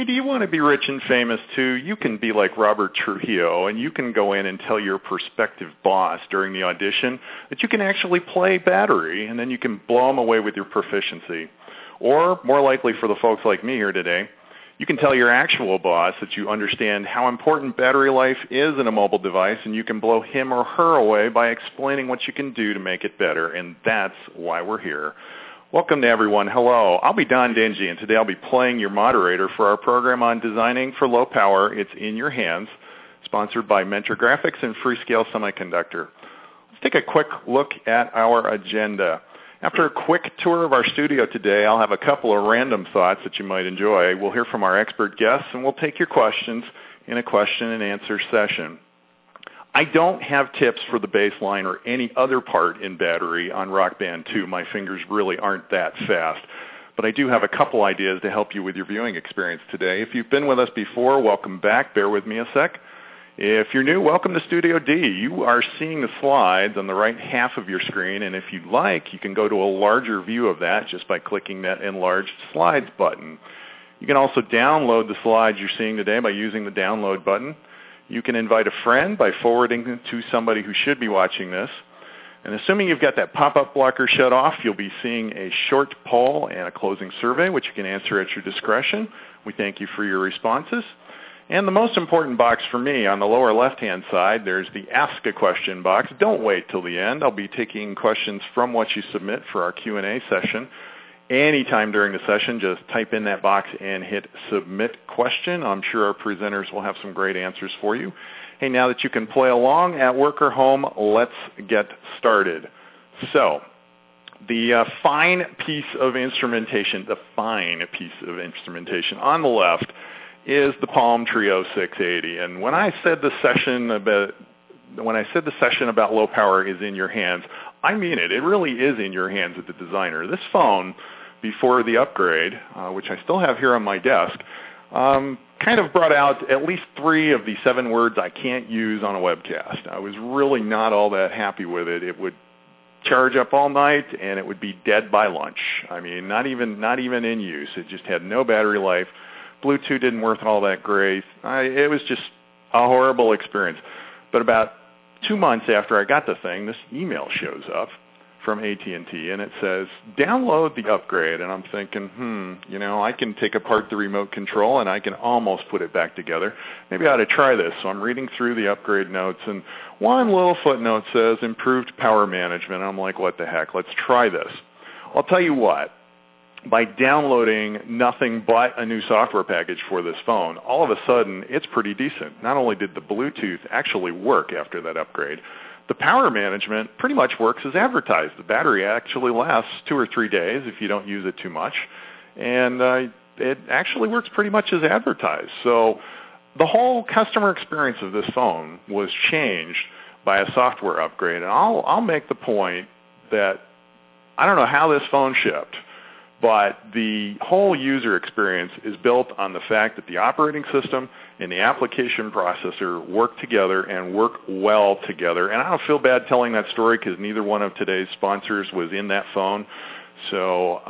Do you want to be rich and famous too? You can be like Robert Trujillo, and you can go in and tell your prospective boss during the audition that you can actually play battery, and then you can blow them away with your proficiency. Or, more likely for the folks like me here today, you can tell your actual boss that you understand how important battery life is in a mobile device, and you can blow him or her away by explaining what you can do to make it better, and that's why we're here. Welcome to everyone. Hello. I'll be Don Dingy, and today I'll be playing your moderator for our program on designing for low power. It's in your hands, sponsored by Mentor Graphics and Freescale Semiconductor. Let's take a quick look at our agenda. After a quick tour of our studio today, I'll have a couple of random thoughts that you might enjoy. We'll hear from our expert guests, and we'll take your questions in a question and answer session. I don't have tips for the baseline or any other part in battery on Rock Band 2. My fingers really aren't that fast. But I do have a couple ideas to help you with your viewing experience today. If you've been with us before, welcome back. Bear with me a sec. If you're new, welcome to Studio D. You are seeing the slides on the right half of your screen, and if you'd like, you can go to a larger view of that just by clicking that Enlarged Slides button. You can also download the slides you're seeing today by using the Download button. You can invite a friend by forwarding it to somebody who should be watching this. And assuming you've got that pop-up blocker shut off, you'll be seeing a short poll and a closing survey, which you can answer at your discretion. We thank you for your responses. And the most important box for me, on the lower left-hand side, there's the Ask a Question box. Don't wait till the end. I'll be taking questions from what you submit for our Q&A session. Anytime during the session, just type in that box and hit Submit Question. I'm sure our presenters will have some great answers for you. Hey, now that you can play along at work or home, let's get started. So, the fine piece of instrumentation on the left is the Palm Treo 680. And when I said the session about low power is in your hands, I mean it. It really is in your hands as the designer. This phone, before the upgrade, which I still have here on my desk, kind of brought out at least 3 of the 7 words I can't use on a webcast. I was really not all that happy with it. It would charge up all night, and it would be dead by lunch. I mean, not even in use. It just had no battery life. Bluetooth didn't work all that great. It was just a horrible experience. But about 2 months after I got the thing, this email shows up from AT&T, and it says, download the upgrade. And I'm thinking, I can take apart the remote control, and I can almost put it back together. Maybe I ought to try this. So I'm reading through the upgrade notes, and one little footnote says, improved power management. I'm like, what the heck? Let's try this. I'll tell you what. By downloading nothing but a new software package for this phone, all of a sudden, it's pretty decent. Not only did the Bluetooth actually work after that upgrade, the power management pretty much works as advertised. The battery actually lasts 2 or 3 days if you don't use it too much, and it actually works pretty much as advertised. So the whole customer experience of this phone was changed by a software upgrade, and I'll make the point that I don't know how this phone shipped, but the whole user experience is built on the fact that the operating system and the application processor work together and work well together. And I don't feel bad telling that story because neither one of today's sponsors was in that phone. So,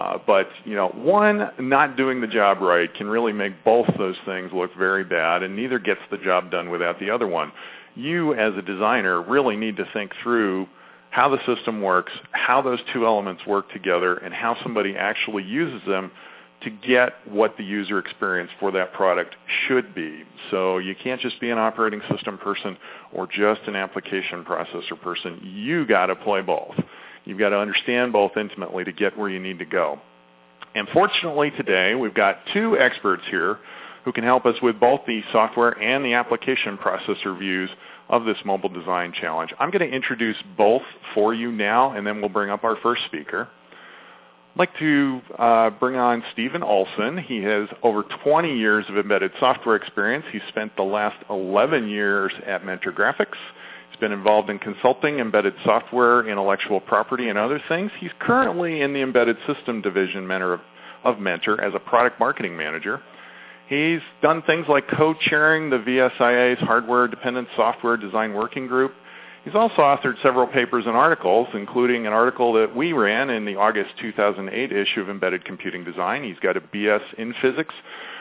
one not doing the job right can really make both those things look very bad, and neither gets the job done without the other one. You, as a designer, really need to think through how the system works, how those 2 elements work together, and how somebody actually uses them to get what the user experience for that product should be. So you can't just be an operating system person or just an application processor person. You got to play both. You've got to understand both intimately to get where you need to go. And fortunately today, we've got 2 experts here who can help us with both the software and the application processor views of this mobile design challenge. I'm going to introduce both for you now, and then we'll bring up our first speaker. I'd like to bring on Stephen Olson. He has over 20 years of embedded software experience. He's spent the last 11 years at Mentor Graphics. He's been involved in consulting, embedded software, intellectual property, and other things. He's currently in the embedded system division of Mentor as a product marketing manager. He's done things like co-chairing the VSIA's Hardware-Dependent Software Design Working Group. He's also authored several papers and articles, including an article that we ran in the August 2008 issue of Embedded Computing Design. He's got a BS in Physics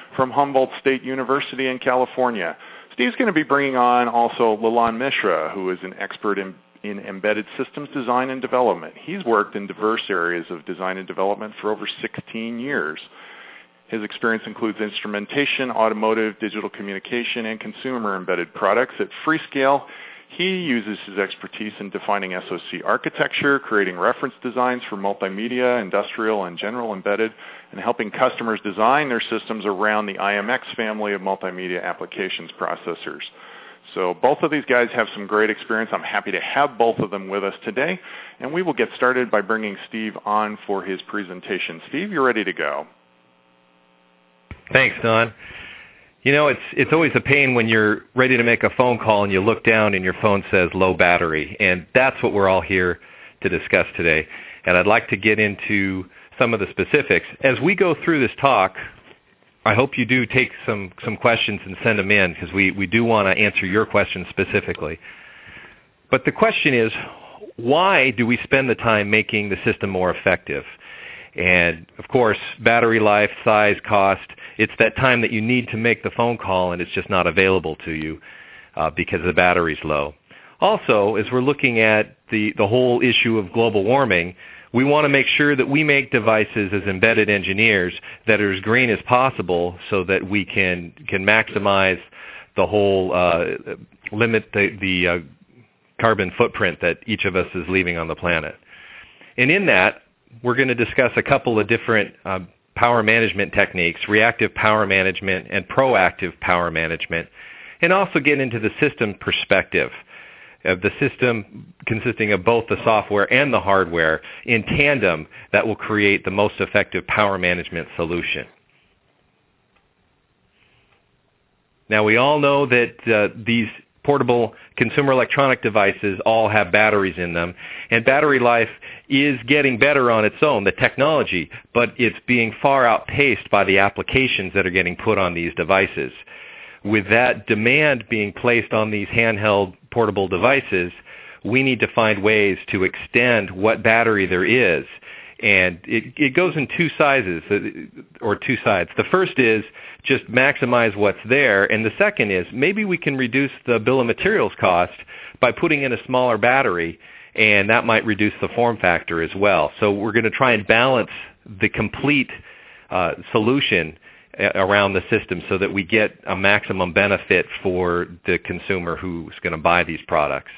from Humboldt State University in California. Steve's going to be bringing on also Lalan Mishra, who is an expert in embedded systems design and development. He's worked in diverse areas of design and development for over 16 years. His experience includes instrumentation, automotive, digital communication, and consumer embedded products. At Freescale, he uses his expertise in defining SoC architecture, creating reference designs for multimedia, industrial, and general embedded, and helping customers design their systems around the IMX family of multimedia applications processors. So both of these guys have some great experience. I'm happy to have both of them with us today, and we will get started by bringing Steve on for his presentation. Steve, you're ready to go. Thanks, Don. You know, it's always a pain when you're ready to make a phone call and you look down and your phone says low battery, and that's what we're all here to discuss today. And I'd like to get into some of the specifics. As we go through this talk, I hope you do take some questions and send them in, because we do want to answer your questions specifically. But the question is, why do we spend the time making the system more effective? And, of course, battery life, size, cost, it's that time that you need to make the phone call and it's just not available to you because the battery's low. Also, as we're looking at the whole issue of global warming, we want to make sure that we make devices as embedded engineers that are as green as possible so that we can maximize the whole, limit the carbon footprint that each of us is leaving on the planet. And in that, we're going to discuss a couple of different power management techniques, reactive power management and proactive power management, and also get into the system perspective of the system consisting of both the software and the hardware in tandem that will create the most effective power management solution. Now, we all know that these portable consumer electronic devices all have batteries in them, and battery life is getting better on its own, the technology, but it's being far outpaced by the applications that are getting put on these devices. With that demand being placed on these handheld portable devices, we need to find ways to extend what battery there is. And it goes in two sizes, or two sides. The first is just maximize what's there, and the second is maybe we can reduce the bill of materials cost by putting in a smaller battery, and that might reduce the form factor as well. So we're going to try and balance the complete solution around the system so that we get a maximum benefit for the consumer who's going to buy these products.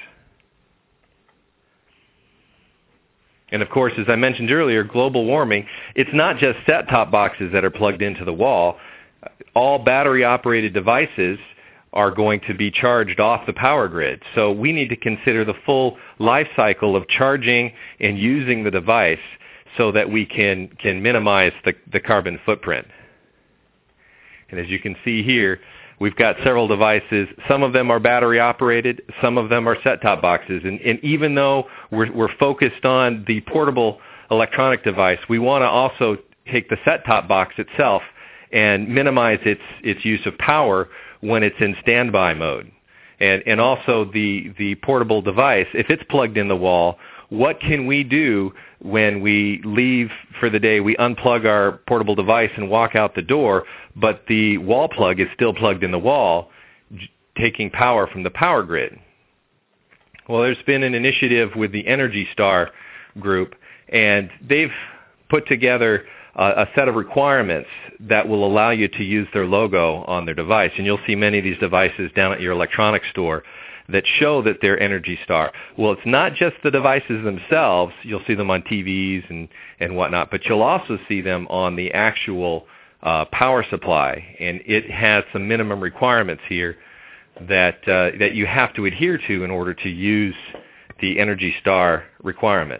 And of course, as I mentioned earlier, global warming, it's not just set-top boxes that are plugged into the wall. All battery-operated devices are going to be charged off the power grid. So we need to consider the full life cycle of charging and using the device so that we can minimize the carbon footprint. And as you can see here, we've got several devices. Some of them are battery operated, some of them are set-top boxes. And even though we're focused on the portable electronic device, we want to also take the set-top box itself and minimize its use of power when it's in standby mode. And also the portable device, if it's plugged in the wall, what can we do when we leave for the day? We unplug our portable device and walk out the door, but the wall plug is still plugged in the wall, taking power from the power grid. Well, there's been an initiative with the Energy Star group, and they've put together a set of requirements that will allow you to use their logo on their device. And you'll see many of these devices down at your electronics store that show that they're Energy Star. Well, it's not just the devices themselves. You'll see them on TVs and whatnot, but you'll also see them on the actual power supply. And it has some minimum requirements here that you have to adhere to in order to use the Energy Star requirement.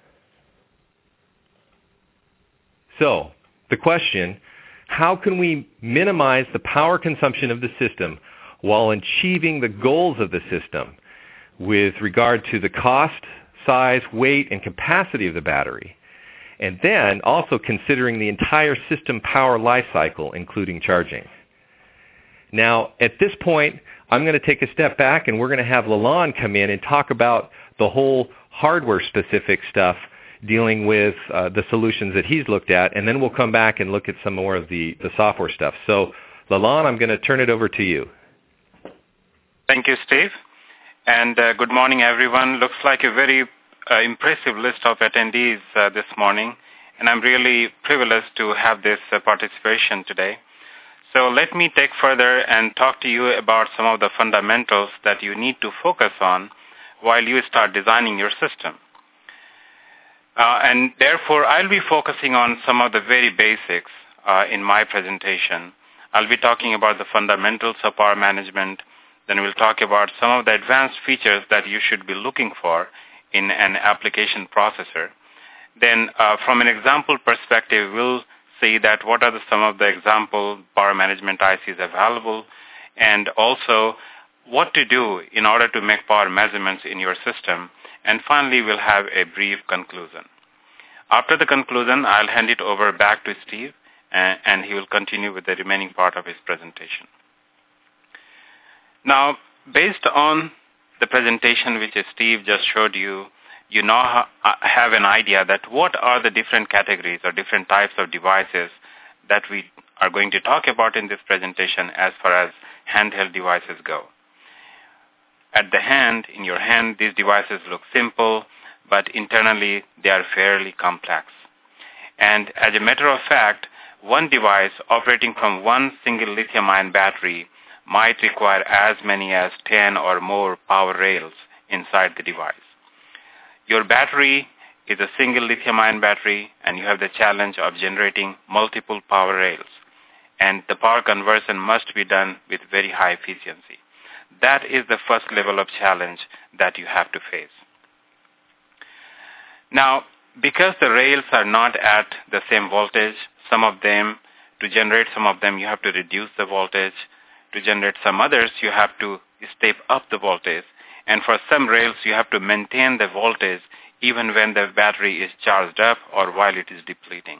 So, the question, how can we minimize the power consumption of the system while achieving the goals of the system with regard to the cost, size, weight, and capacity of the battery? And then also considering the entire system power life cycle, including charging. Now, at this point, I'm going to take a step back and we're going to have Lalan come in and talk about the whole hardware-specific stuff dealing with the solutions that he's looked at, and then we'll come back and look at some more of the software stuff. So, Lalan, I'm going to turn it over to you. Thank you, Steve. And good morning, everyone. Looks like a very impressive list of attendees this morning, and I'm really privileged to have this participation today. So let me take further and talk to you about some of the fundamentals that you need to focus on while you start designing your system. And therefore, I'll be focusing on some of the very basics in my presentation. I'll be talking about the fundamentals of power management. Then we'll talk about some of the advanced features that you should be looking for in an application processor. Then from an example perspective, we'll see that what are some of the example power management ICs available, and also what to do in order to make power measurements in your system. And finally, we'll have a brief conclusion. After the conclusion, I'll hand it over back to Steve, and he will continue with the remaining part of his presentation. Now, based on the presentation which Steve just showed you, you now have an idea that what are the different categories or different types of devices that we are going to talk about in this presentation as far as handheld devices go. At the hand, in your hand, these devices look simple, but internally they are fairly complex. And as a matter of fact, one device operating from one single lithium-ion battery might require as many as 10 or more power rails inside the device. Your battery is a single lithium-ion battery, and you have the challenge of generating multiple power rails. And the power conversion must be done with very high efficiency. That is the first level of challenge that you have to face. Now, because the rails are not at the same voltage, to generate some of them, you have to reduce the voltage. To generate some others, you have to step up the voltage. And for some rails, you have to maintain the voltage even when the battery is charged up or while it is depleting.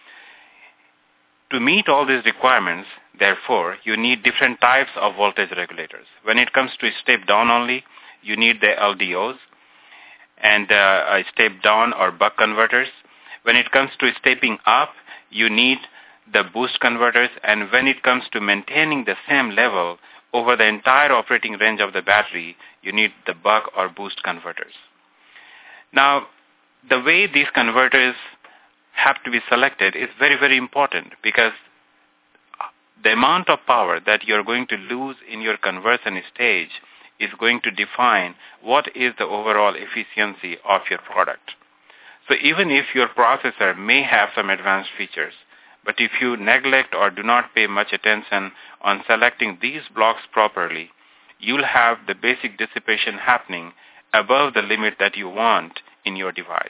To meet all these requirements, therefore, you need different types of voltage regulators. When it comes to step down only, you need the LDOs and step down or buck converters. When it comes to stepping up, you need the boost converters. And when it comes to maintaining the same level over the entire operating range of the battery, you need the buck or boost converters. Now, the way these converters have to be selected is very, very important, because the amount of power that you're going to lose in your conversion stage is going to define what is the overall efficiency of your product. So even if your processor may have some advanced features, but if you neglect or do not pay much attention on selecting these blocks properly, you'll have the basic dissipation happening above the limit that you want in your device.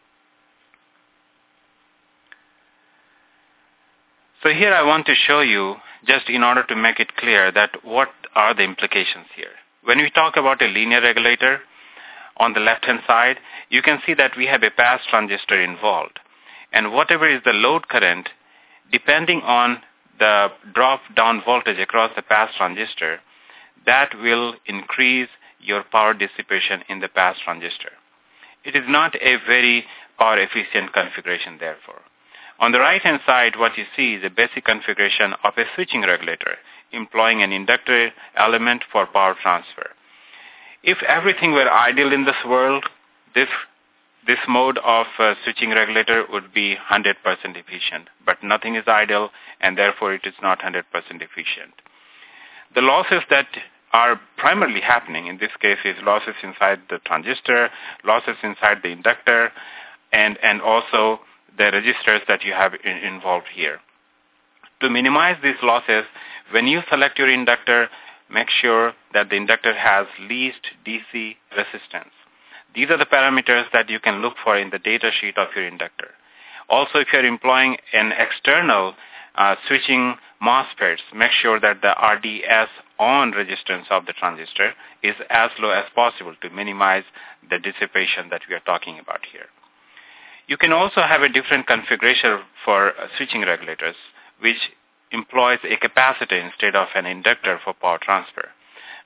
So here I want to show you, just in order to make it clear, that what are the implications here. When we talk about a linear regulator, on the left-hand side, you can see that we have a pass transistor involved. And whatever is the load current, depending on the drop-down voltage across the pass transistor, that will increase your power dissipation in the pass transistor. It is not a very power-efficient configuration, therefore. On the right-hand side, what you see is a basic configuration of a switching regulator, employing an inductor element for power transfer. If everything were ideal in this world, this mode of switching regulator would be 100% efficient. But nothing is ideal, and therefore it is not 100% efficient. The losses that are primarily happening in this case is losses inside the transistor, losses inside the inductor, and also the resistors that you have involved here. To minimize these losses, when you select your inductor, make sure that the inductor has least DC resistance. These are the parameters that you can look for in the data sheet of your inductor. Also, if you're employing an external switching MOSFETs, make sure that the RDS on resistance of the transistor is as low as possible to minimize the dissipation that we are talking about here. You can also have a different configuration for switching regulators, which employs a capacitor instead of an inductor for power transfer.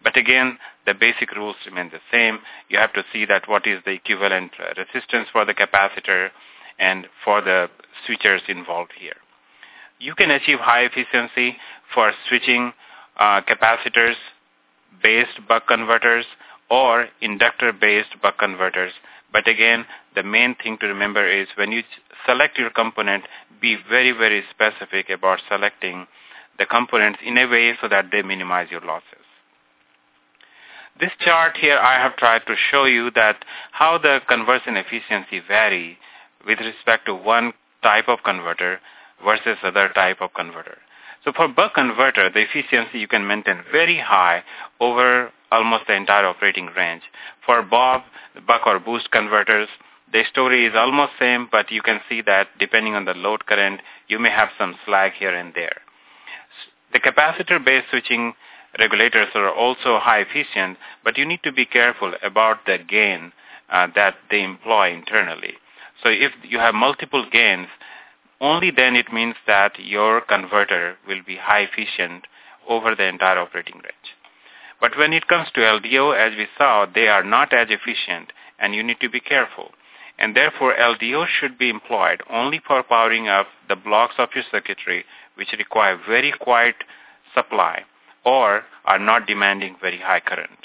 But again, the basic rules remain the same. You have to see that what is the equivalent resistance for the capacitor and for the switchers involved here. You can achieve high efficiency for switching capacitors-based buck converters or inductor-based buck converters. But again, the main thing to remember is when you select your component, be very, very specific about selecting the components in a way so that they minimize your losses. This chart here, I have tried to show you that how the conversion efficiency vary with respect to one type of converter versus other type of converter. So for buck converter, the efficiency you can maintain very high over almost the entire operating range. For Bob, buck or boost converters, the story is almost same, but you can see that depending on the load current, you may have some slag here and there. The capacitor-based switching regulators are also high efficient, but you need to be careful about the gain that they employ internally. So if you have multiple gains, only then it means that your converter will be high efficient over the entire operating range. But when it comes to LDO, as we saw, they are not as efficient, and you need to be careful. And therefore, LDO should be employed only for powering up the blocks of your circuitry which require very quiet supply or are not demanding very high current.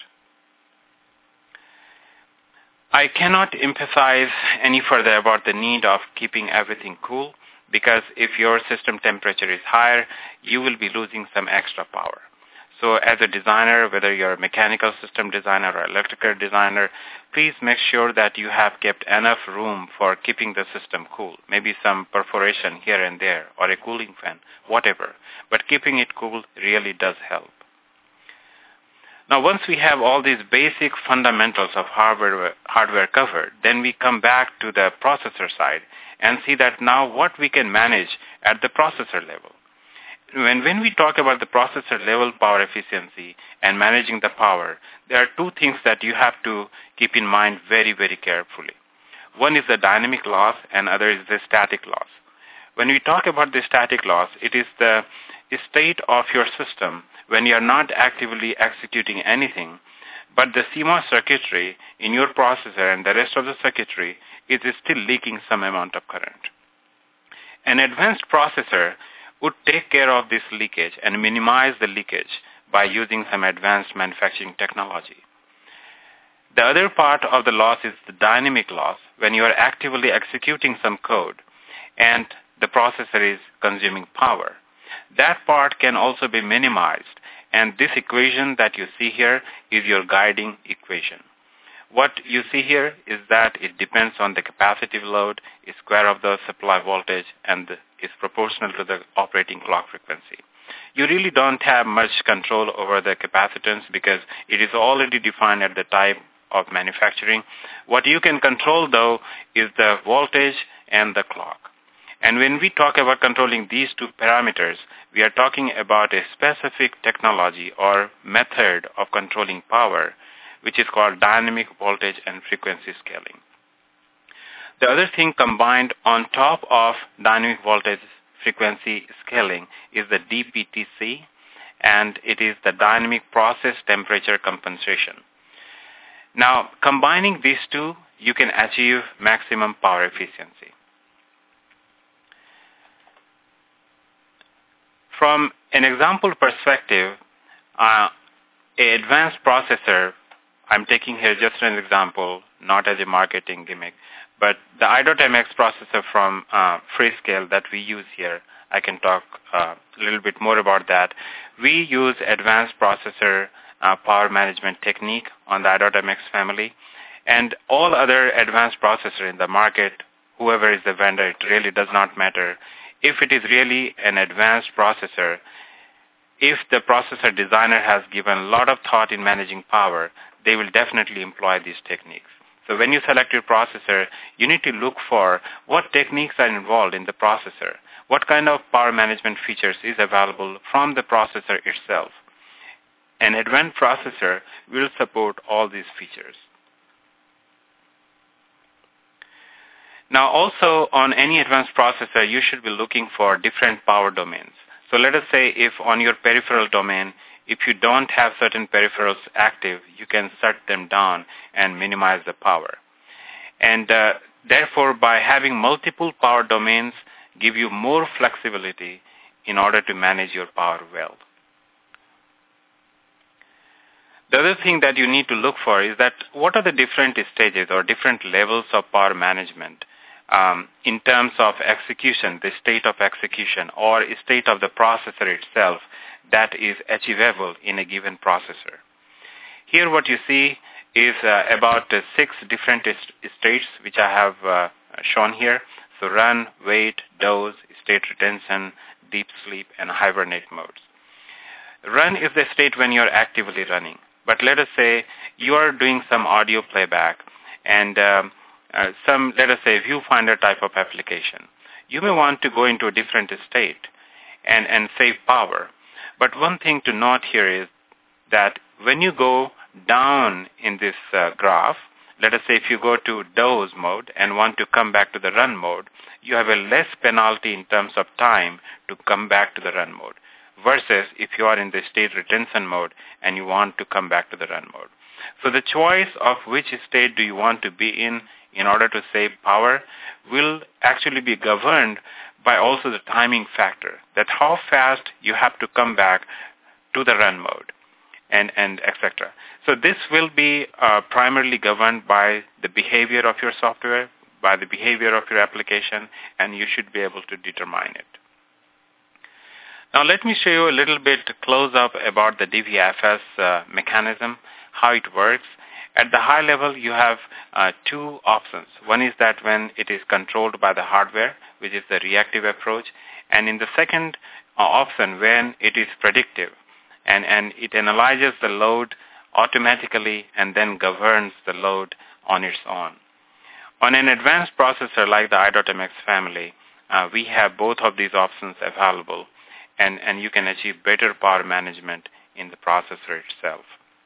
I cannot emphasize any further about the need of keeping everything cool, because if your system temperature is higher, you will be losing some extra power. So as a designer, whether you're a mechanical system designer or electrical designer, please make sure that you have kept enough room for keeping the system cool. Maybe some perforation here and there or a cooling fan, whatever. But keeping it cool really does help. Now, once we have all these basic fundamentals of hardware covered, then we come back to the processor side and see that now what we can manage at the processor level. When we talk about the processor level power efficiency and managing the power, there are two things that you have to keep in mind very, very carefully. One is the dynamic loss and other is the static loss. When we talk about the static loss, it is the state of your system when you are not actively executing anything, but the CMOS circuitry in your processor and the rest of the circuitry is still leaking some amount of current. An advanced processor would take care of this leakage and minimize the leakage by using some advanced manufacturing technology. The other part of the loss is the dynamic loss, when you are actively executing some code and the processor is consuming power. That part can also be minimized, and this equation that you see here is your guiding equation. What you see here is that it depends on the capacitive load, is square of the supply voltage, and is proportional to the operating clock frequency. You really don't have much control over the capacitance because it is already defined at the time of manufacturing. What you can control, though, is the voltage and the clock. And when we talk about controlling these two parameters, we are talking about a specific technology or method of controlling power, which is called dynamic voltage and frequency scaling. The other thing combined on top of dynamic voltage frequency scaling is the DPTC, and it is the dynamic process temperature compensation. Now, combining these two, you can achieve maximum power efficiency. From an example perspective, an advanced processor, I'm taking here just an example, not as a marketing gimmick, but the I.MX processor from Freescale that we use here, I can talk a little bit more about that. We use advanced processor power management technique on the I.MX family, and all other advanced processor in the market, whoever is the vendor, it really does not matter. If it is really an advanced processor, if the processor designer has given a lot of thought in managing power, they will definitely employ these techniques. So when you select your processor, you need to look for what techniques are involved in the processor, what kind of power management features is available from the processor itself. An advanced processor will support all these features. Now also on any advanced processor, you should be looking for different power domains. So let us say if on your peripheral domain, if you don't have certain peripherals active, you can shut them down and minimize the power. And therefore, by having multiple power domains, give you more flexibility in order to manage your power well. The other thing that you need to look for is that what are the different stages or different levels of power management in terms of execution, the state of execution, or state of the processor itself that is achievable in a given processor. Here what you see is about 6 different states which I have shown here. So run, wait, doze, state retention, deep sleep, and hibernate modes. Run is the state when you're actively running. But let us say you are doing some audio playback and let us say viewfinder type of application. You may want to go into a different state and save power. But one thing to note here is that when you go down in this graph, let us say if you go to doze mode and want to come back to the run mode, you have a less penalty in terms of time to come back to the run mode, versus if you are in the state retention mode and you want to come back to the run mode. So the choice of which state do you want to be in order to save power will actually be governed by also the timing factor, that how fast you have to come back to the run mode and etc. So this will be primarily governed by the behavior of your software, by the behavior of your application, and you should be able to determine it. Now let me show you a little bit close up about the DVFS mechanism, how it works. At the high level, you have 2 options. One is that when it is controlled by the hardware, which is the reactive approach, and in the second option, when it is predictive, and it analyzes the load automatically and then governs the load on its own. On an advanced processor like the i.MX family, we have both of these options available, and you can achieve better power management in the processor itself.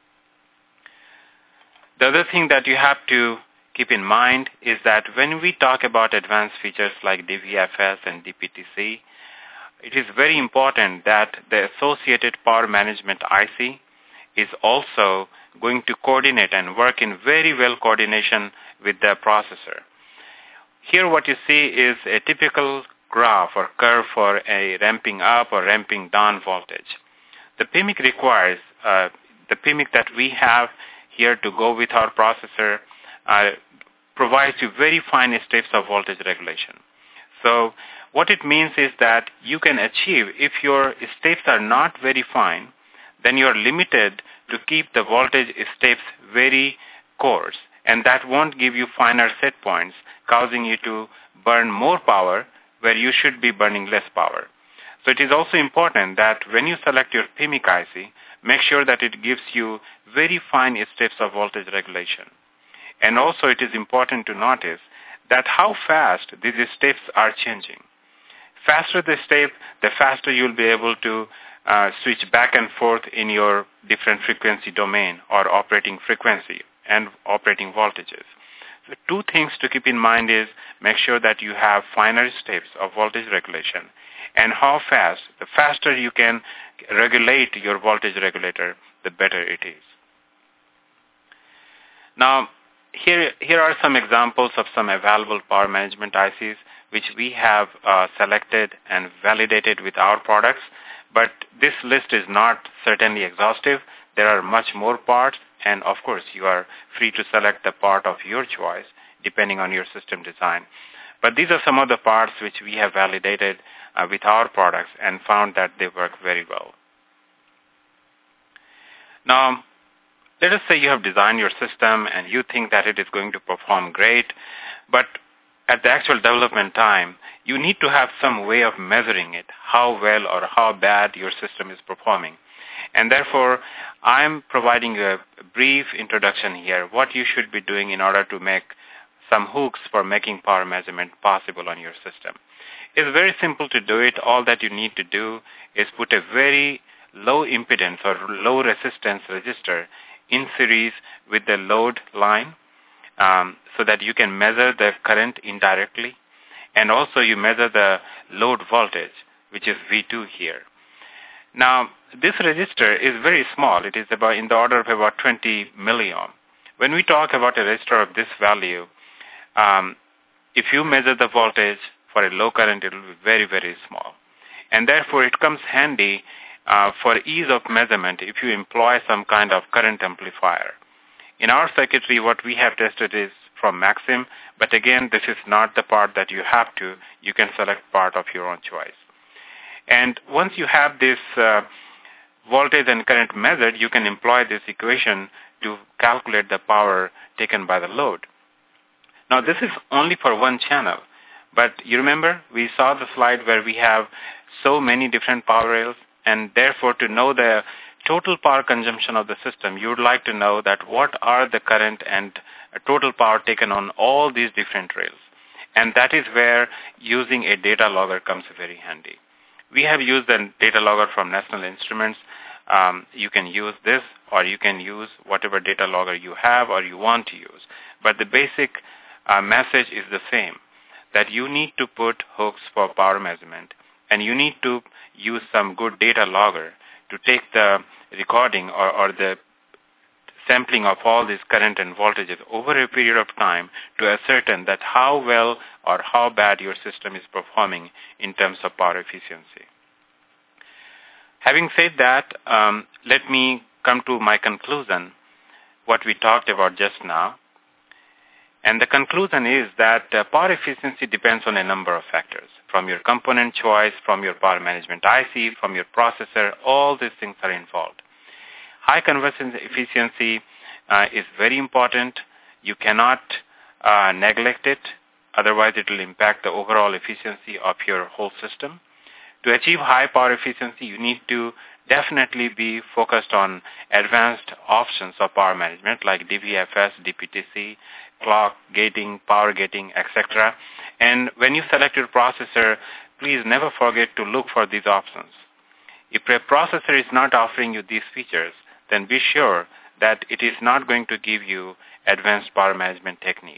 The other thing that you have to keep in mind is that when we talk about advanced features like DVFS and DPTC, it is very important that the associated power management IC is also going to coordinate and work in very well coordination with the processor. Here what you see is a typical graph or curve for a ramping up or ramping down voltage. The PMIC requires, the PMIC that we have here to go with our processor provides you very fine steps of voltage regulation. So what it means is that you can achieve, if your steps are not very fine, then you are limited to keep the voltage steps very coarse, and that won't give you finer set points, causing you to burn more power where you should be burning less power. So it is also important that when you select your PMIC IC, make sure that it gives you very fine steps of voltage regulation. And also it is important to notice that how fast these steps are changing. Faster the step, the faster you'll be able to switch back and forth in your different frequency domain or operating frequency and operating voltages. The 2 things to keep in mind is make sure that you have finer steps of voltage regulation, and how fast. The faster you can regulate your voltage regulator, the better it is. Now, here are some examples of some available power management ICs which we have selected and validated with our products, but this list is not certainly exhaustive. There are much more parts, and of course you are free to select the part of your choice depending on your system design. But these are some of the parts which we have validated with our products and found that they work very well. Now, let us say you have designed your system and you think that it is going to perform great, but at the actual development time, you need to have some way of measuring it, how well or how bad your system is performing. And therefore, I'm providing a brief introduction here, what you should be doing in order to make some hooks for making power measurement possible on your system. It's very simple to do it. All that you need to do is put a very low impedance or low resistance resistor in series with the load line so that you can measure the current indirectly, and also you measure the load voltage, which is V2 here. Now, this resistor is very small. It is about in the order of about 20 milliohm. When we talk about a resistor of this value, if you measure the voltage for a low current, it will be very, very small. And therefore, it comes handy for ease of measurement if you employ some kind of current amplifier. In our circuitry, what we have tested is from Maxim, but again, this is not the part that you have to. You can select part of your own choice. And once you have this voltage and current measured, you can employ this equation to calculate the power taken by the load. Now, this is only for one channel, but you remember we saw the slide where we have so many different power rails, and therefore to know the total power consumption of the system, you would like to know that what are the current and total power taken on all these different rails. And that is where using a data logger comes very handy. We have used the data logger from National Instruments. You can use this, or you can use whatever data logger you have or you want to use. But the basic message is the same, that you need to put hooks for power measurement, and you need to use some good data logger to take the recording or the sampling of all these current and voltages over a period of time to ascertain that how well or how bad your system is performing in terms of power efficiency. Having said that, let me come to my conclusion, what we talked about just now. And the conclusion is that power efficiency depends on a number of factors, from your component choice, from your power management IC, from your processor. All these things are involved. High conversion efficiency is very important. You cannot neglect it, otherwise it will impact the overall efficiency of your whole system. To achieve high power efficiency, you need to definitely be focused on advanced options of power management like DVFS, DPTC, clock gating, power gating, etc. And when you select your processor, please never forget to look for these options. If a processor is not offering you these features, then be sure that it is not going to give you advanced power management technique.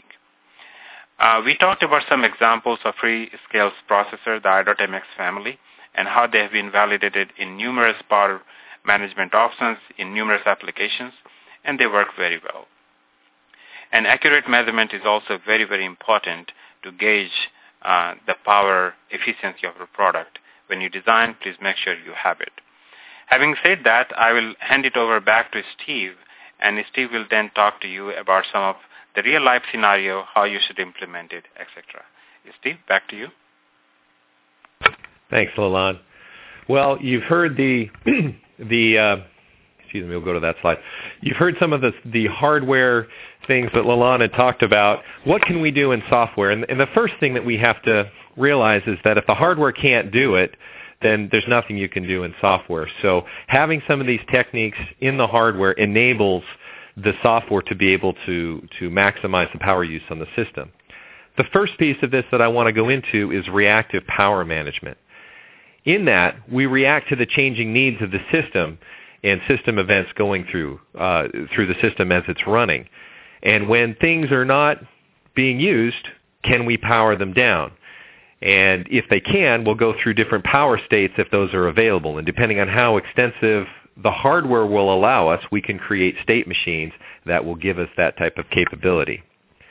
We talked about some examples of Freescale's processor, the i.MX family, and how they have been validated in numerous power management options in numerous applications, and they work very well. And accurate measurement is also very, very important to gauge the power efficiency of your product. When you design, please make sure you have it. Having said that, I will hand it over back to Steve, and Steve will then talk to you about some of the real-life scenario, how you should implement it, etc. Steve, back to you. Thanks, Lalan. Well, you've heard excuse me, we'll go to that slide. You've heard some of the hardware things that Lalan had talked about. What can we do in software? And the first thing that we have to realize is that if the hardware can't do it, then there's nothing you can do in software. So having some of these techniques in the hardware enables the software to be able to maximize the power use on the system. The first piece of this that I want to go into is reactive power management. In that, we react to the changing needs of the system and system events going through the system as it's running. And when things are not being used, can we power them down? And if they can, we'll go through different power states if those are available. And depending on how extensive the hardware will allow us, we can create state machines that will give us that type of capability.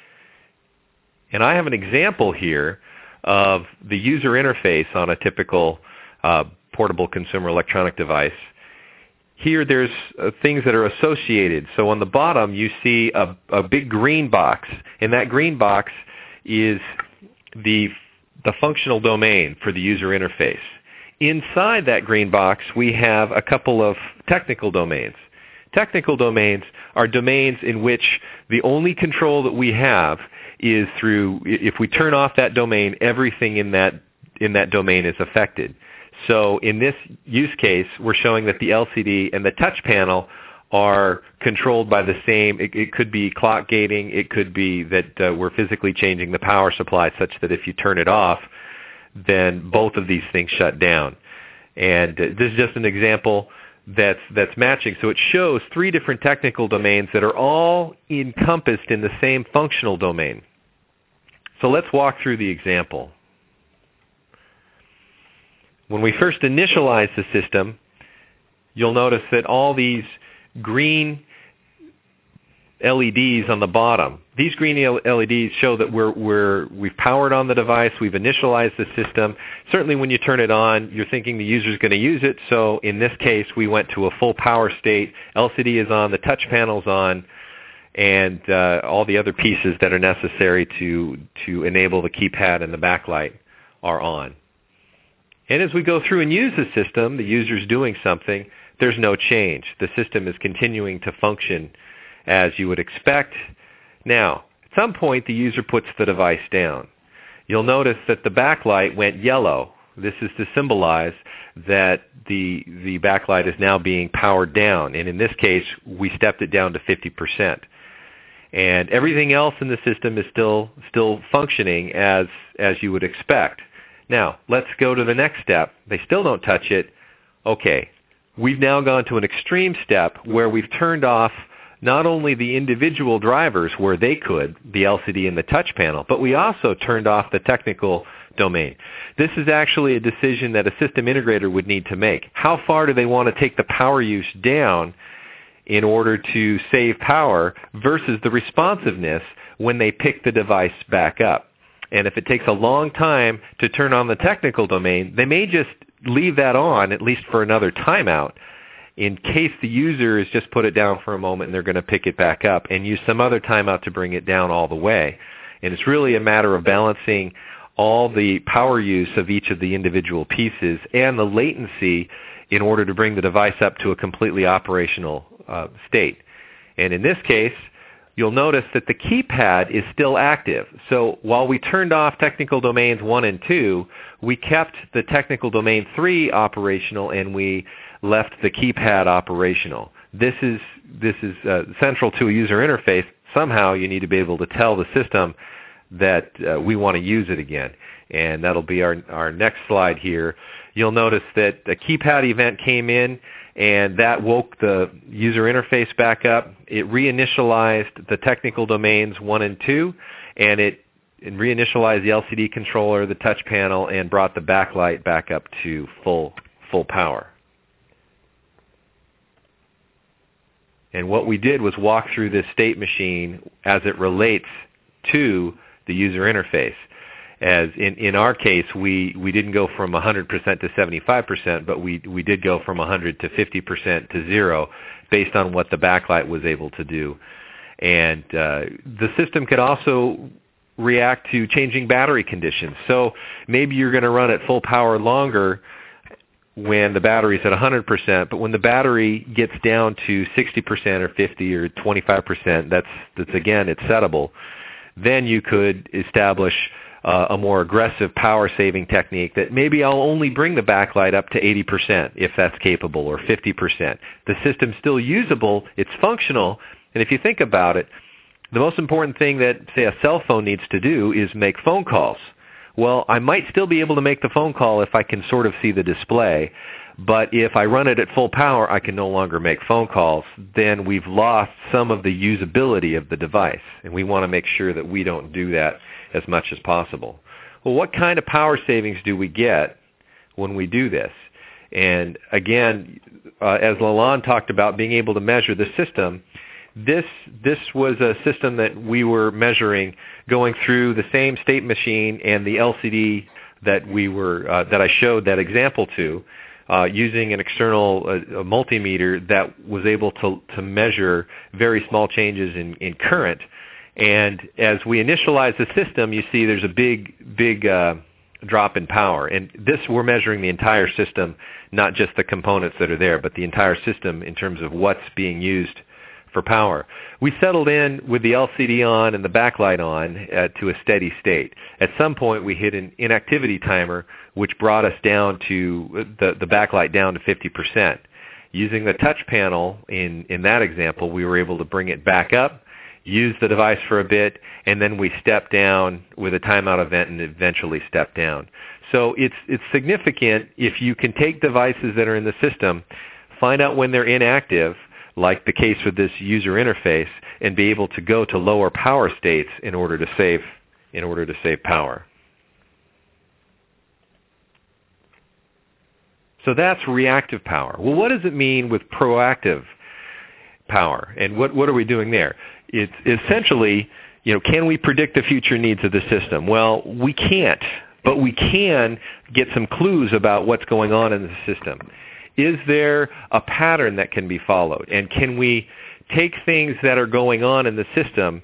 And I have an example here of the user interface on a typical portable consumer electronic device. Here there's things that are associated. So on the bottom you see a big green box, and that green box is the functional domain for the user interface. Inside that green box we have a couple of technical domains. Technical domains are domains in which the only control that we have is through, if we turn off that domain, everything in that domain is affected. So in this use case, we're showing that the LCD and the touch panel are controlled by the same. It could be clock gating. It could be that we're physically changing the power supply such that if you turn it off, then both of these things shut down. And this is just an example that's matching. So it shows three different technical domains that are all encompassed in the same functional domain. So let's walk through the example. When we first initialize the system, you'll notice that all these green LEDs on the bottom, these green LEDs show that we've powered on the device, we've initialized the system. Certainly when you turn it on, you're thinking the user's going to use it. So in this case, we went to a full power state. LCD is on, the touch panel's on, and all the other pieces that are necessary to enable the keypad and the backlight are on. And as we go through and use the system, the user's doing something, there's no change. The system is continuing to function as you would expect. Now, at some point, the user puts the device down. You'll notice that the backlight went yellow. This is to symbolize that the backlight is now being powered down. And in this case, we stepped it down to 50%. And everything else in the system is still functioning as you would expect. Now, let's go to the next step. They still don't touch it. Okay, we've now gone to an extreme step where we've turned off not only the individual drivers where they could, the LCD and the touch panel, but we also turned off the technical domain. This is actually a decision that a system integrator would need to make. How far do they want to take the power use down in order to save power versus the responsiveness when they pick the device back up? And if it takes a long time to turn on the technical domain, they may just leave that on, at least for another timeout, in case the user has just put it down for a moment and they're going to pick it back up, and use some other timeout to bring it down all the way. And it's really a matter of balancing all the power use of each of the individual pieces and the latency in order to bring the device up to a completely operational state. And in this case, you'll notice that the keypad is still active. So while we turned off technical domains 1 and 2, we kept the technical domain 3 operational, and we left the keypad operational. This is central to a user interface. Somehow you need to be able to tell the system that we want to use it again. And that'll be our next slide here. You'll notice that a keypad event came in, and that woke the user interface back up. It reinitialized the technical domains 1 and 2, and it reinitialized the LCD controller, the touch panel, and brought the backlight back up to full power. And what we did was walk through this state machine as it relates to the user interface. As in our case, we didn't go from 100% to 75%, but we did go from 100 to 50% to 0 based on what the backlight was able to do. And the system could also react to changing battery conditions. So maybe you're going to run at full power longer when the battery's at 100%, but when the battery gets down to 60% or 50 or 25%, that's again, it's settable, then you could establish a more aggressive power-saving technique that maybe I'll only bring the backlight up to 80% if that's capable, or 50%. The system's still usable, it's functional, and if you think about it, the most important thing that, say, a cell phone needs to do is make phone calls. Well, I might still be able to make the phone call if I can sort of see the display, but if I run it at full power, I can no longer make phone calls. Then we've lost some of the usability of the device, and we want to make sure that we don't do that as much as possible. Well, what kind of power savings do we get when we do this? And again, as Lalonde talked about being able to measure the system, this was a system that we were measuring going through the same state machine and the LCD that that I showed that example to, using an external multimeter that was able to measure very small changes in current. And as we initialize the system, you see there's a big drop in power. And this, we're measuring the entire system, not just the components that are there, but the entire system in terms of what's being used for power. We settled in with the LCD on and the backlight on to a steady state. At some point, we hit an inactivity timer, which brought us down to the backlight down to 50%. Using the touch panel in that example, we were able to bring it back up, use the device for a bit, and then we stepped down with a timeout event and eventually stepped down. So it's significant if you can take devices that are in the system, find out when they're inactive, like the case with this user interface, and be able to go to lower power states in order to save power. So that's reactive power. Well, what does it mean with proactive power? And what are we doing there? It's essentially, can we predict the future needs of the system? Well, we can't, but we can get some clues about what's going on in the system. Is there a pattern that can be followed? And can we take things that are going on in the system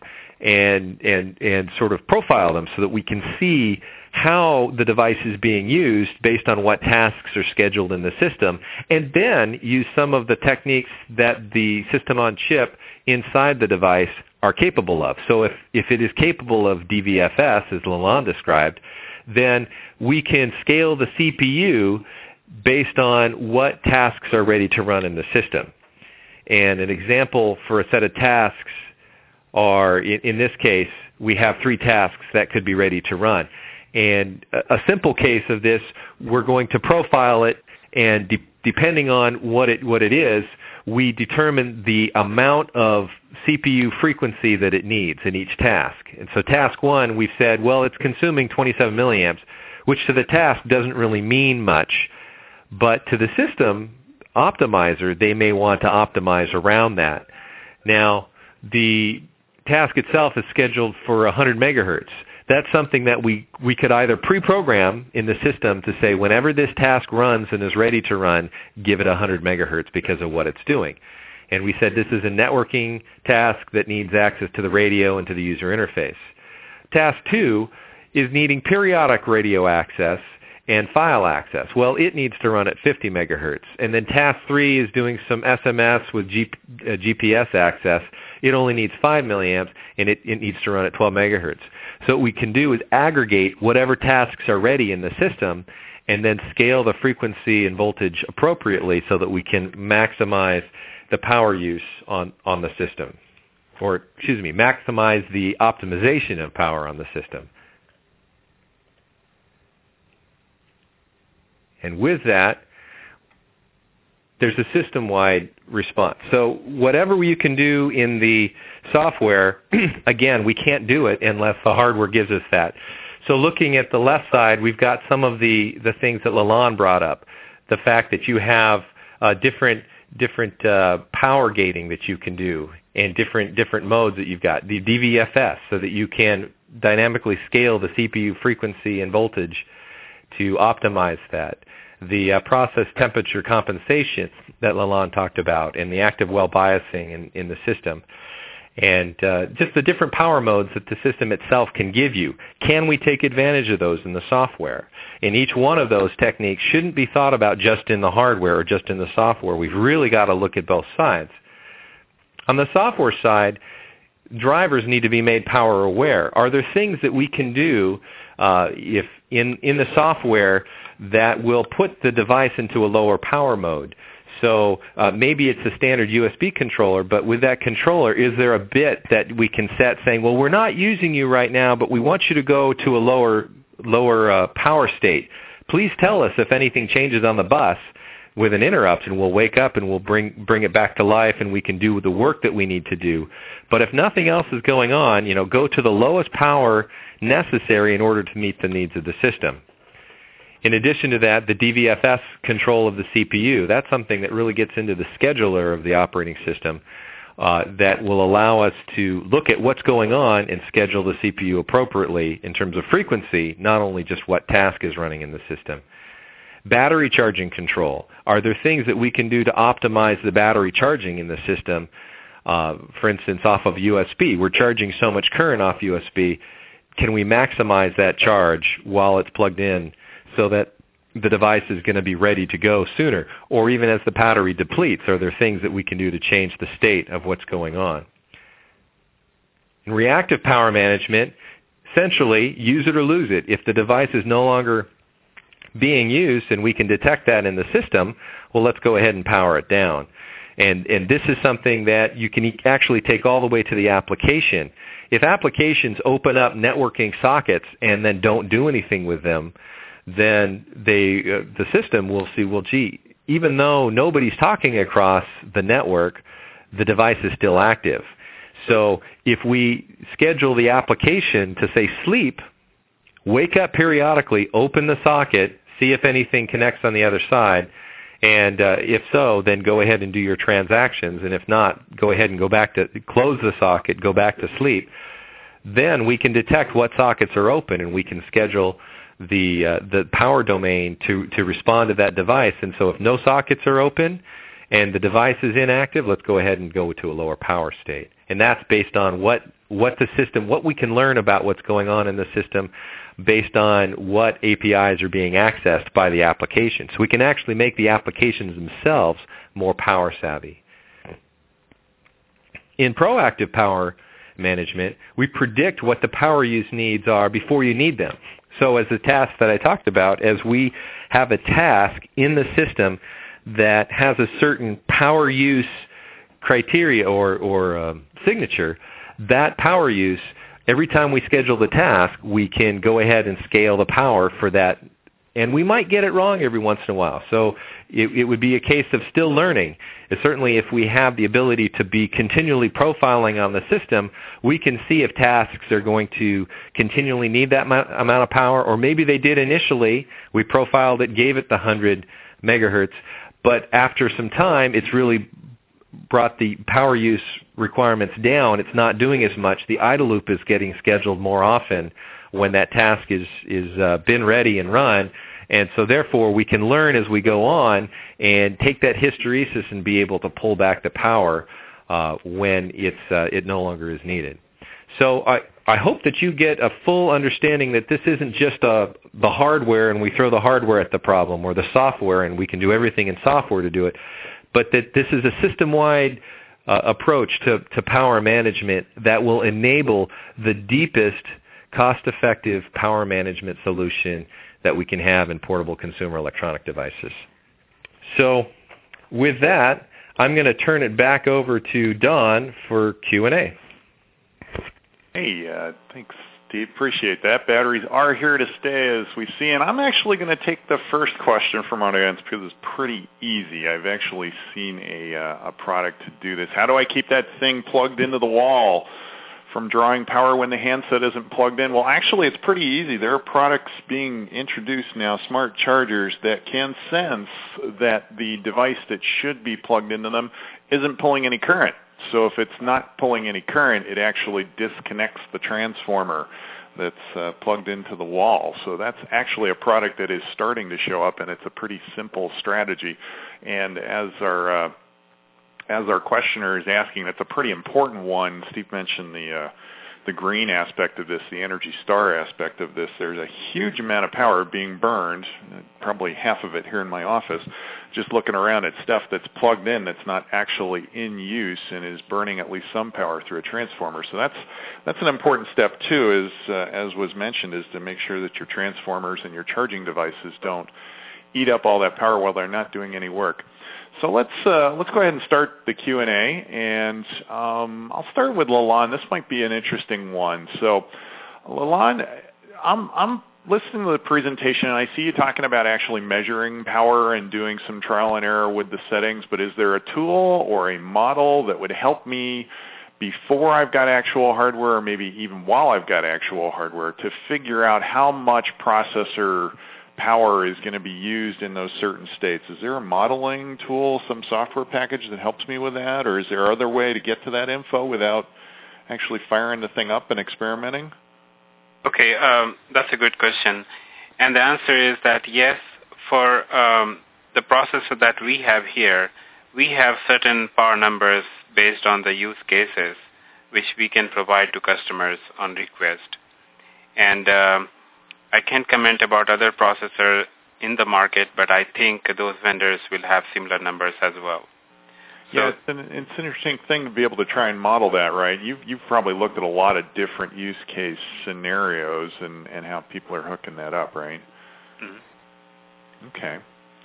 and sort of profile them so that we can see how the device is being used based on what tasks are scheduled in the system, and then use some of the techniques that the system on chip inside the device are capable of. So if it is capable of DVFS, as Lalonde described, then we can scale the CPU based on what tasks are ready to run in the system. And an example for a set of tasks are, in this case, we have 3 tasks that could be ready to run. And a simple case of this, we're going to profile it, and depending on what it is, we determine the amount of CPU frequency that it needs in each task. And so task 1, we've said, well, it's consuming 27 milliamps, which to the task doesn't really mean much. But to the system optimizer, they may want to optimize around that. Now, the task itself is scheduled for 100 megahertz. That's something that we could either pre-program in the system to say whenever this task runs and is ready to run, give it 100 megahertz because of what it's doing. And we said this is a networking task that needs access to the radio and to the user interface. Task 2 is needing periodic radio access and file access. Well, it needs to run at 50 megahertz. And then task 3 is doing some SMS with GPS access. It only needs 5 milliamps, and it needs to run at 12 megahertz. So what we can do is aggregate whatever tasks are ready in the system and then scale the frequency and voltage appropriately so that we can maximize the power use on the system. Or, maximize the optimization of power on the system. And with that, there's a system-wide response. So whatever you can do in the software, again, we can't do it unless the hardware gives us that. So looking at the left side, we've got some of the things that Lalonde brought up. The fact that you have different power gating that you can do and different modes that you've got. The DVFS, so that you can dynamically scale the CPU frequency and voltage to optimize that. The process temperature compensation that Lalonde talked about, and the active well biasing in the system. And just the different power modes that the system itself can give you. Can we take advantage of those in the software? And each one of those techniques shouldn't be thought about just in the hardware or just in the software. We've really got to look at both sides. On the software side, drivers need to be made power aware. Are there things that we can do if in the software that will put the device into a lower power mode? So maybe it's a standard USB controller, but with that controller, is there a bit that we can set saying, well, we're not using you right now, but we want you to go to a lower power state. Please tell us if anything changes on the bus with an interrupt, and we'll wake up and we'll bring it back to life, and we can do the work that we need to do. But if nothing else is going on, go to the lowest power necessary in order to meet the needs of the system. In addition to that, the DVFS control of the CPU, that's something that really gets into the scheduler of the operating system that will allow us to look at what's going on and schedule the CPU appropriately in terms of frequency, not only just what task is running in the system. Battery charging control. Are there things that we can do to optimize the battery charging in the system? For instance, off of USB. We're charging so much current off USB. Can we maximize that charge while it's plugged in so that the device is going to be ready to go sooner? Or even as the battery depletes, are there things that we can do to change the state of what's going on? In reactive power management, essentially, use it or lose it. If the device is no longer being used and we can detect that in the system, well, let's go ahead and power it down. And this is something that you can actually take all the way to the application. If applications open up networking sockets and then don't do anything with them, then the system will see, well, gee, even though nobody's talking across the network, the device is still active. So if we schedule the application to say sleep, wake up periodically, open the socket, see if anything connects on the other side, and if so, then go ahead and do your transactions, and if not, go ahead and go back to close the socket, go back to sleep. Then we can detect what sockets are open, and we can schedule the power domain to respond to that device. And so if no sockets are open and the device is inactive, let's go ahead and go to a lower power state. And that's based on what the system, what we can learn about what's going on in the system based on what APIs are being accessed by the application. So we can actually make the applications themselves more power savvy. In proactive power management, we predict what the power use needs are before you need them. So as the task that I talked about, as we have a task in the system that has a certain power use criteria or signature, that power use, every time we schedule the task, we can go ahead and scale the power for that. And we might get it wrong every once in a while. So it would be a case of still learning. Certainly if we have the ability to be continually profiling on the system, we can see if tasks are going to continually need that amount of power, or maybe they did initially. We profiled it, gave it the 100 megahertz, but after some time, it's really brought the power use requirements down. It's not doing as much. The idle loop is getting scheduled more often when that task is been ready and run. And so therefore we can learn as we go on and take that hysteresis and be able to pull back the power when it no longer is needed. So I hope that you get a full understanding that this isn't just the hardware and we throw the hardware at the problem, or the software and we can do everything in software to do it, but that this is a system-wide approach to power management that will enable the deepest cost-effective power management solution that we can have in portable consumer electronic devices. So with that, I'm going to turn it back over to Don for Q&A. Hey, thanks, Steve. Appreciate that. Batteries are here to stay, as we see. And I'm actually going to take the first question from our audience because it's pretty easy. I've actually seen a product to do this. How do I keep that thing plugged into the wall from drawing power when the handset isn't plugged in? Well, actually, it's pretty easy. There are products being introduced now, smart chargers, that can sense that the device that should be plugged into them isn't pulling any current. So if it's not pulling any current, it actually disconnects the transformer that's plugged into the wall. So that's actually a product that is starting to show up, and it's a pretty simple strategy. And as our questioner is asking, that's a pretty important one. Steve mentioned the green aspect of this, the Energy Star aspect of this. There's a huge amount of power being burned, probably half of it here in my office, just looking around at stuff that's plugged in that's not actually in use and is burning at least some power through a transformer. So that's an important step too, as was mentioned, is to make sure that your transformers and your charging devices don't eat up all that power while they're not doing any work. So let's go ahead and start the Q&A, and I'll start with Lalonde. This might be an interesting one. So, Lalonde, I'm listening to the presentation, and I see you talking about actually measuring power and doing some trial and error with the settings, but is there a tool or a model that would help me before I've got actual hardware, or maybe even while I've got actual hardware, to figure out how much processor power is going to be used in those certain states? Is there a modeling tool, some software package that helps me with that, or is there other way to get to that info without actually firing the thing up and experimenting? Okay, that's a good question. And the answer is that yes, for the processor that we have here, we have certain power numbers based on the use cases which we can provide to customers on request. And I can't comment about other processors in the market, but I think those vendors will have similar numbers as well. So, yeah, it's an interesting thing to be able to try and model that, right? You've probably looked at a lot of different use case scenarios and how people are hooking that up, right? Mm-hmm.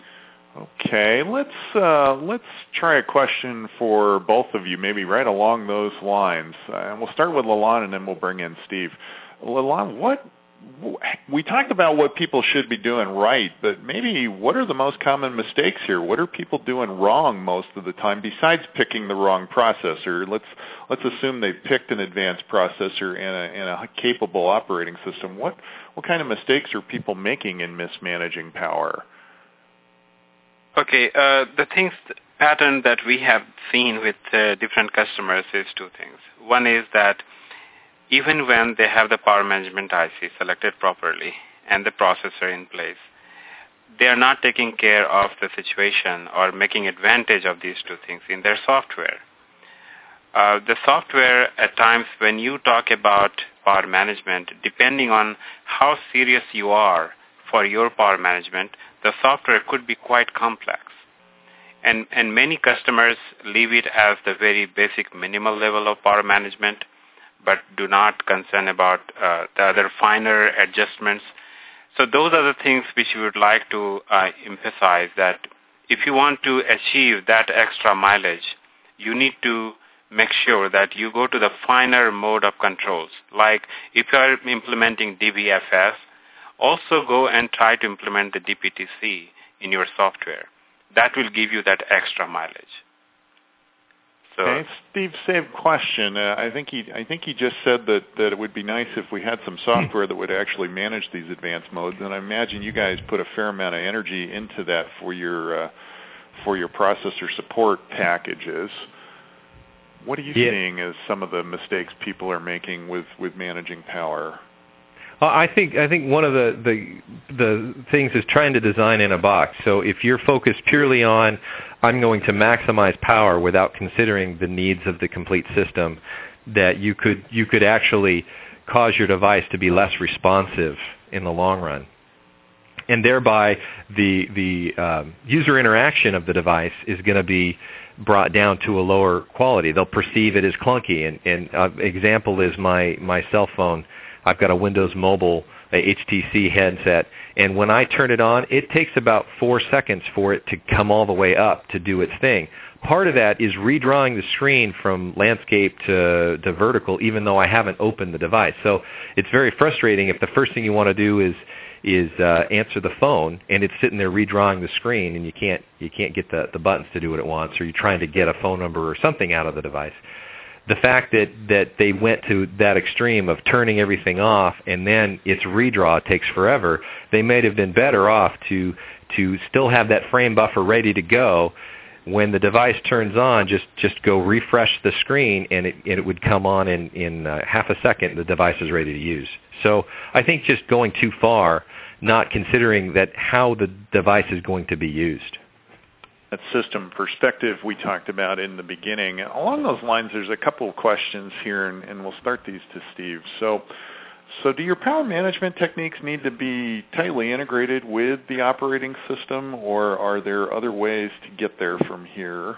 Okay, let's try a question for both of you, maybe right along those lines. And we'll start with Lalonde, and then we'll bring in Steve. Lalonde, we talked about what people should be doing right, but maybe what are the most common mistakes here? What are people doing wrong most of the time besides picking the wrong processor? Let's assume they picked an advanced processor and a capable operating system. What kind of mistakes are people making in mismanaging power? Okay, the pattern that we have seen with different customers is two things. One is that even when they have the power management IC selected properly and the processor in place, they are not taking care of the situation or making advantage of these two things in their software. The software, at times when you talk about power management, depending on how serious you are for your power management, the software could be quite complex. And many customers leave it as the very basic minimal level of power management, but do not concern about the other finer adjustments. So those are the things which we would like to emphasize, that if you want to achieve that extra mileage, you need to make sure that you go to the finer mode of controls. Like if you are implementing DBFS, also go and try to implement the DPTC in your software. That will give you that extra mileage. So, okay, Steve, same question. I think he just said that it would be nice if we had some software that would actually manage these advanced modes, and I imagine you guys put a fair amount of energy into that for your processor support packages. What are you seeing as some of the mistakes people are making with managing power? I think one of the things is trying to design in a box. So if you're focused purely on, I'm going to maximize power without considering the needs of the complete system, that you could actually cause your device to be less responsive in the long run. And thereby, the user interaction of the device is going to be brought down to a lower quality. They'll perceive it as clunky. And example is my cell phone. I've got a Windows Mobile HTC headset, and when I turn it on, it takes about 4 seconds for it to come all the way up to do its thing. Part of that is redrawing the screen from landscape to vertical, even though I haven't opened the device. So it's very frustrating if the first thing you want to do is answer the phone, and it's sitting there redrawing the screen, and you can't get the buttons to do what it wants, or you're trying to get a phone number or something out of the device. The fact that they went to that extreme of turning everything off and then its redraw takes forever, they may have been better off to still have that frame buffer ready to go. When the device turns on, just go refresh the screen, and it would come on in half a second. The device is ready to use. So I think just going too far, not considering that how the device is going to be used. That system perspective we talked about in the beginning. Along those lines, there's a couple of questions here, and we'll start these to Steve. So do your power management techniques need to be tightly integrated with the operating system, or are there other ways to get there from here?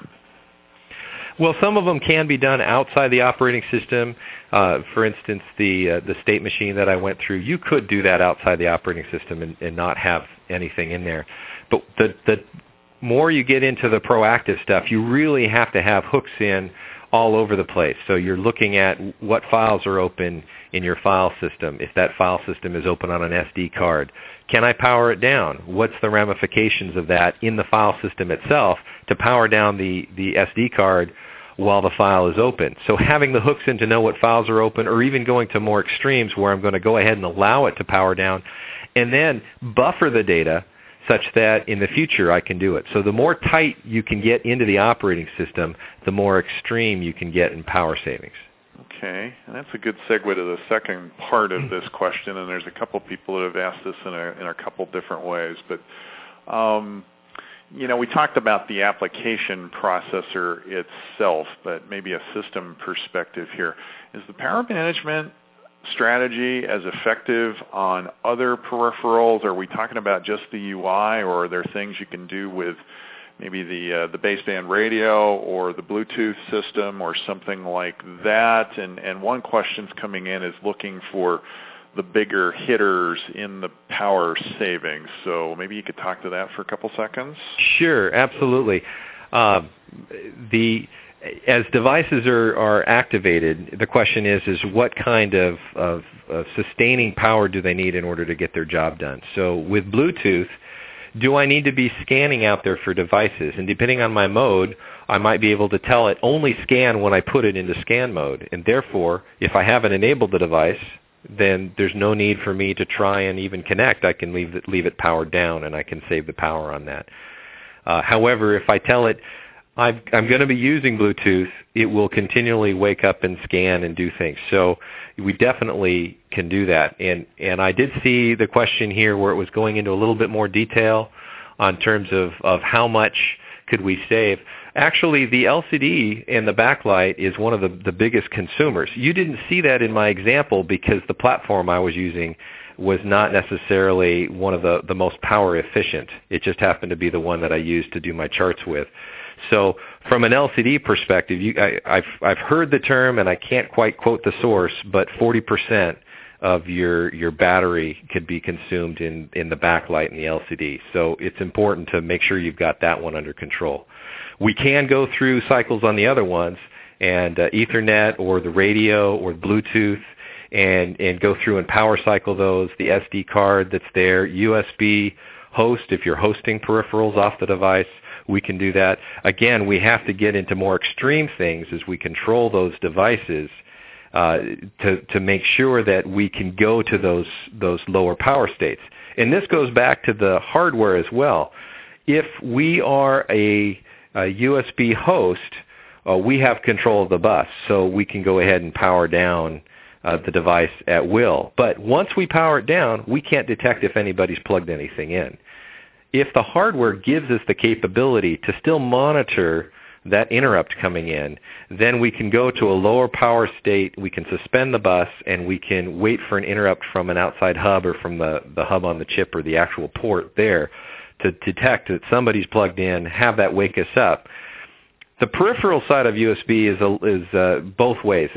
Well, some of them can be done outside the operating system. For instance, the state machine that I went through, you could do that outside the operating system and not have anything in there. But the more you get into the proactive stuff, you really have to have hooks in all over the place. So you're looking at what files are open in your file system. If that file system is open on an SD card, can I power it down? What's the ramifications of that in the file system itself to power down the SD card while the file is open? So having the hooks in to know what files are open, or even going to more extremes where I'm going to go ahead and allow it to power down and then buffer the data such that in the future I can do it. So the more tight you can get into the operating system, the more extreme you can get in power savings. Okay, and that's a good segue to the second part of this question, and there's a couple people that have asked this in a couple different ways. But, we talked about the application processor itself, but maybe a system perspective here. Is the power management strategy as effective on other peripherals? Are we talking about just the UI, or are there things you can do with maybe the baseband radio or the Bluetooth system or something like that? And one question's coming in is looking for the bigger hitters in the power savings. So maybe you could talk to that for a couple seconds? Sure, absolutely. as devices are activated, the question is what kind of sustaining power do they need in order to get their job done? So with Bluetooth, do I need to be scanning out there for devices? And depending on my mode, I might be able to tell it only scan when I put it into scan mode. And therefore, if I haven't enabled the device, then there's no need for me to try and even connect. I can leave it powered down, and I can save the power on that. However, if I tell it I'm going to be using Bluetooth, it will continually wake up and scan and do things. So we definitely can do that. And I did see the question here where it was going into a little bit more detail on terms of how much could we save. Actually, the LCD and the backlight is one of the biggest consumers. You didn't see that in my example because the platform I was using was not necessarily one of the most power efficient. It just happened to be the one that I used to do my charts with. So from an LCD perspective, I've heard the term, and I can't quite quote the source, but 40% of your battery could be consumed in the backlight and the LCD. So it's important to make sure you've got that one under control. We can go through cycles on the other ones, and Ethernet or the radio or Bluetooth, and go through and power cycle those, the SD card that's there, USB host if you're hosting peripherals off the device. We can do that. Again, we have to get into more extreme things as we control those devices to make sure that we can go to those lower power states. And this goes back to the hardware as well. If we are a USB host, we have control of the bus, so we can go ahead and power down the device at will. But once we power it down, we can't detect if anybody's plugged anything in. If the hardware gives us the capability to still monitor that interrupt coming in, then we can go to a lower power state, we can suspend the bus, and we can wait for an interrupt from an outside hub or from the hub on the chip or the actual port there to detect that somebody's plugged in, have that wake us up. The peripheral side of USB is both ways.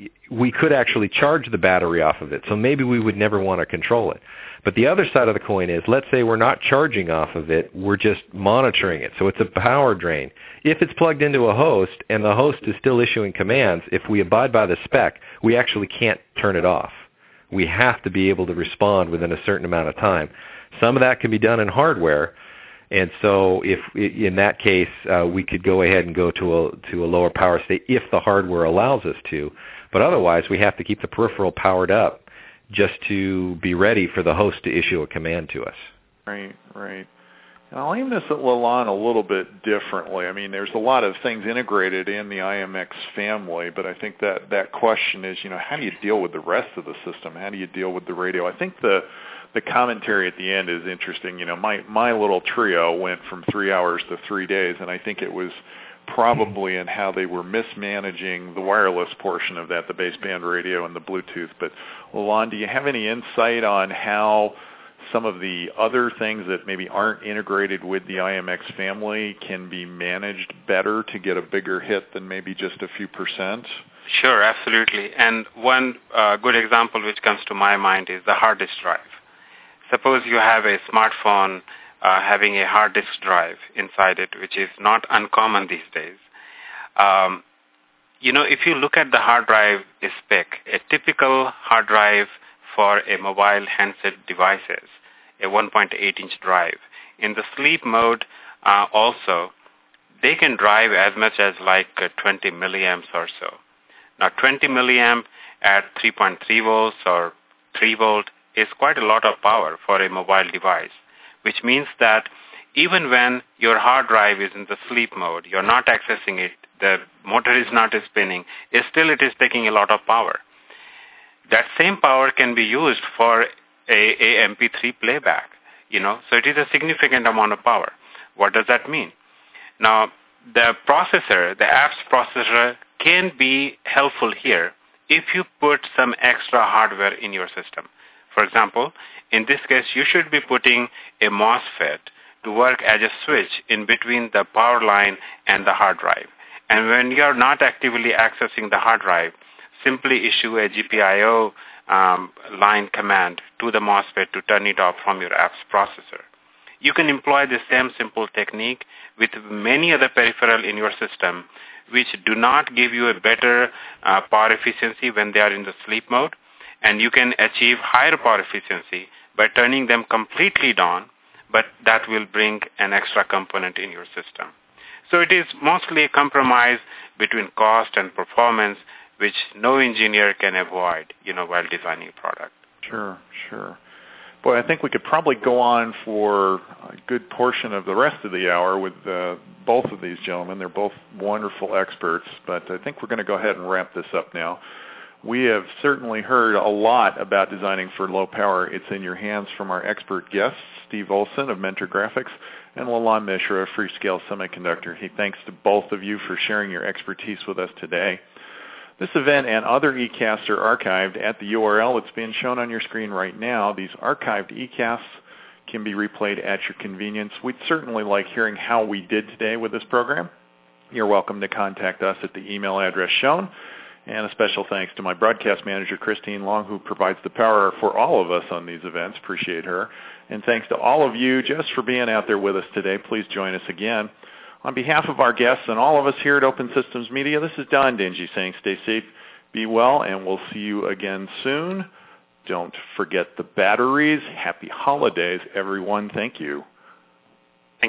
We could actually charge the battery off of it, so maybe we would never want to control it. But the other side of the coin is, let's say we're not charging off of it, we're just monitoring it, so it's a power drain. If it's plugged into a host and the host is still issuing commands, if we abide by the spec, we actually can't turn it off. We have to be able to respond within a certain amount of time. Some of that can be done in hardware, and so if in that case we could go ahead and go to a lower power state if the hardware allows us to. But otherwise, we have to keep the peripheral powered up just to be ready for the host to issue a command to us. Right, right. And I'll aim this at Lalonde a little bit differently. I mean, there's a lot of things integrated in the IMX family, but I think that question is, how do you deal with the rest of the system? How do you deal with the radio? I think the commentary at the end is interesting. My little trio went from 3 hours to 3 days, and I think it was probably in how they were mismanaging the wireless portion of that, the baseband radio and the Bluetooth. But Lalonde, do you have any insight on how some of the other things that maybe aren't integrated with the IMX family can be managed better to get a bigger hit than maybe just a few percent? Sure, absolutely. And one good example which comes to my mind is the hard disk drive. Suppose you have a smartphone having a hard disk drive inside it, which is not uncommon these days. If you look at the hard drive spec, a typical hard drive for a mobile handset devices, a 1.8-inch drive. In the sleep mode also, they can drive as much as like 20 milliamps or so. Now 20 milliamp at 3.3 volts or 3 volt is quite a lot of power for a mobile device, which means that even when your hard drive is in the sleep mode, you're not accessing it, the motor is not spinning, it is taking a lot of power. That same power can be used for a MP3 playback, so it is a significant amount of power. What does that mean? Now, the processor, the apps processor, can be helpful here if you put some extra hardware in your system. For example, in this case, you should be putting a MOSFET to work as a switch in between the power line and the hard drive. And when you are not actively accessing the hard drive, simply issue a GPIO line command to the MOSFET to turn it off from your apps processor. You can employ the same simple technique with many other peripherals in your system, which do not give you a better power efficiency when they are in the sleep mode, and you can achieve higher power efficiency by turning them completely down, but that will bring an extra component in your system. So it is mostly a compromise between cost and performance, which no engineer can avoid, while designing a product. Sure. Boy, I think we could probably go on for a good portion of the rest of the hour with both of these gentlemen. They're both wonderful experts, but I think we're going to go ahead and wrap this up now. We have certainly heard a lot about designing for low power. It's in your hands from our expert guests, Steve Olson of Mentor Graphics and Lalan Mishra of Freescale Semiconductor. He thanks to both of you for sharing your expertise with us today. This event and other eCasts are archived at the URL that's being shown on your screen right now. These archived eCasts can be replayed at your convenience. We'd certainly like hearing how we did today with this program. You're welcome to contact us at the email address shown. And a special thanks to my broadcast manager, Christine Long, who provides the power for all of us on these events. Appreciate her. And thanks to all of you just for being out there with us today. Please join us again. On behalf of our guests and all of us here at Open Systems Media, this is Don Dingy saying stay safe, be well, and we'll see you again soon. Don't forget the batteries. Happy holidays, everyone. Thank you.